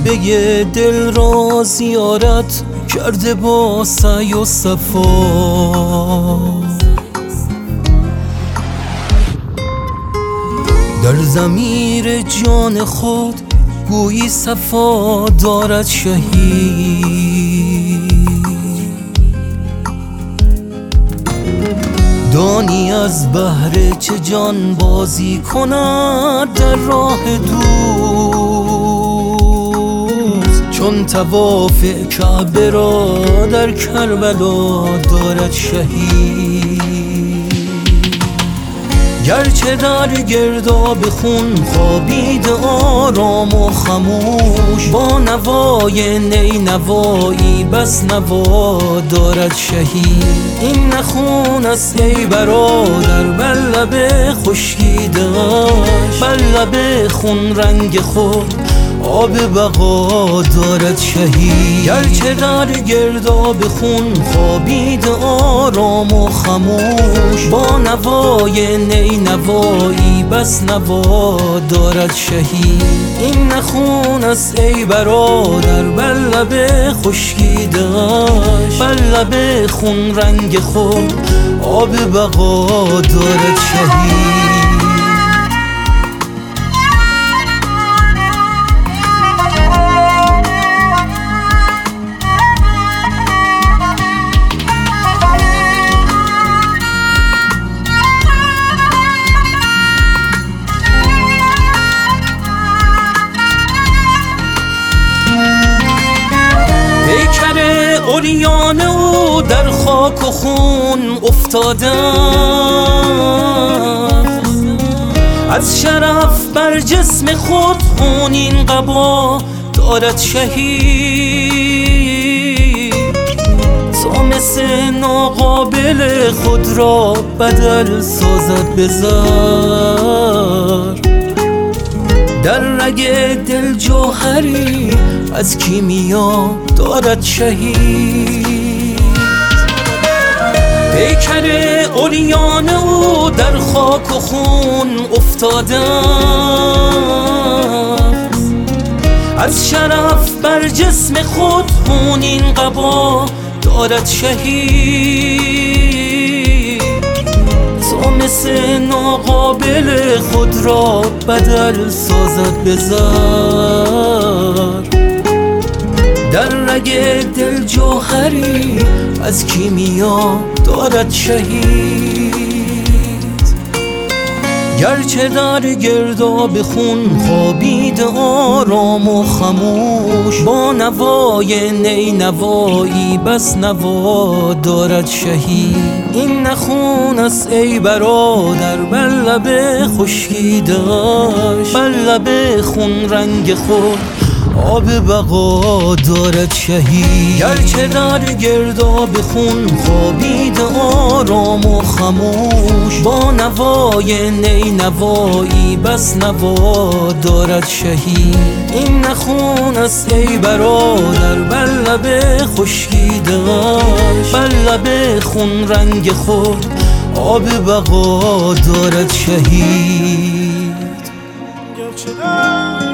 کعبه دل را زیارت کرده با سعی و صفا. در ضمیر جان خود گویی صفا دارد شهید. دانی از بهر چه جان بازی کند در راه دوست، چون طواف کعبه را در کربلا دارد شهید. گرچه در گرداب خون خوابید آرام و خموش، با نوای نی نوایی بس نوا دارد شهید. این نه خون است ای برادر بر لب خشکیده‌اش، بر لب خون رنگ خود آب بقا دارد شهید. گرچه در گرداب خون خوابید آرام و خموش، با نوای نی نوایی بس نوا دارد شهید. این نه خون است ای برادر بر لب خشکیده‌اش، بر لب خون رنگ خود آب بقا دارد شهید. عریان او در خاک و خون افتاده، از شرف بر جسم خود خونین قبا دارد شهید. تا مثل ناقابل خود را بدل سازد به زر، در رگ دل جوهری از کیمیا دارد شهید. پیکر عریان او در خاک و خون افتاده، از شرف بر جسم خود خونین قبا دارد شهید. تا مثل ناقابل خود را بدل سازد به زر، در رگ دل جوهری از کیمیا دارد شهید. گرچه در گرداب خون خوابید آرام و خموش، با نوای نی نوایی بس نوا دارد شهید. این نه خون است ای برادر بر لب خشکیده‌اش، بر لب خون رنگ خود آب بقا دارد شهید. گرچه در گرداب خون خوابید آرام و خموش، با نوای نی نوایی بس نوا دارد شهید. این نه خون است ای برادر بر لب خشکیده‌اش، بر لب خون رنگ خود آب بقا دارد شهید.